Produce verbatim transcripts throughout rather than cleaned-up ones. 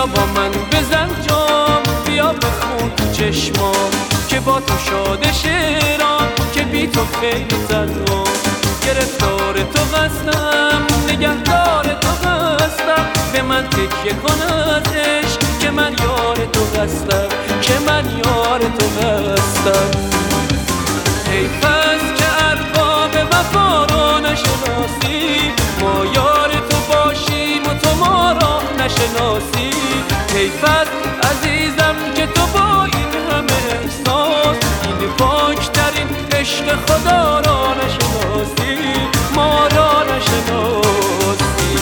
بیا با من بزن جام، بیا بخون تو چشمام که با تو شاده شعرام، که بی تو خیلی تنهام. گرفتار تو هستم، نگهدار تو هستم، به من تکیه کن از عشق که من یار تو هستم، که من یار تو هستم. حیف است که ارباب وفا را نشناسی، ما یار تو باشیم و تو ما را نشناسی. حیف است عزیزم که تو با این همه احساس، این پاکترین عشق خدا را نشناسی، ما را نشناسی.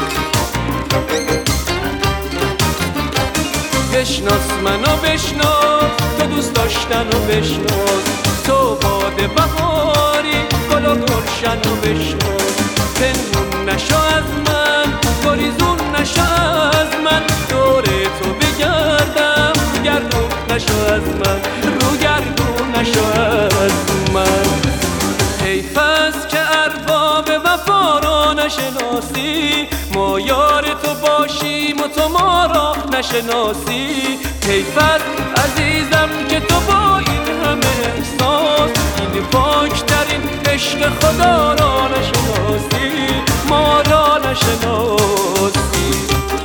بشناس منو بشناس، تو دوست داشتن و بشناس، تو باد بهاری گل و گلشن و بشناس. پنهون نشو از من، گریزون نشو از من، دور تو بگردم، گردون نشو از من، رو گردون نشو از من. حیف است که ارباب وفا را نشناسی، ما یار تو باشیم و تو ما را نشناسی. حیف است عزیزم که تو با این همه احساس، این پاکترین عشق خدا را نشناسی، ما را نشناسی.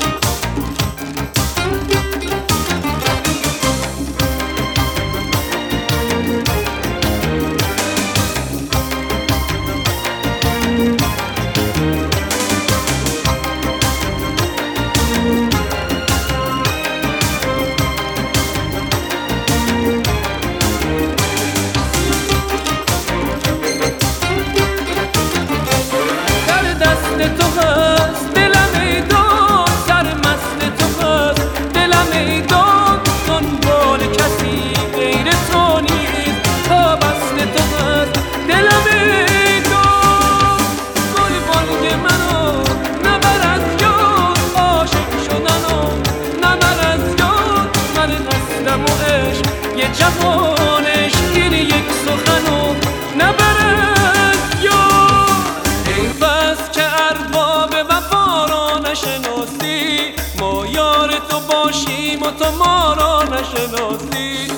تو هست دلم ای داد، سرمست تو هست دلم ای داد، دنبال کسی غیر تو نیست، پابست تو هست دلم ای داد. گل بانگ منو نبر از یاد، عاشق شدنو نبر از یاد، من هستم و عشق یه جهانش، این یک سخنو نبر از یاد. حیف است که ارباب وفا را نشناسی، ما یار تو باشیم و تو ما را نشناسی.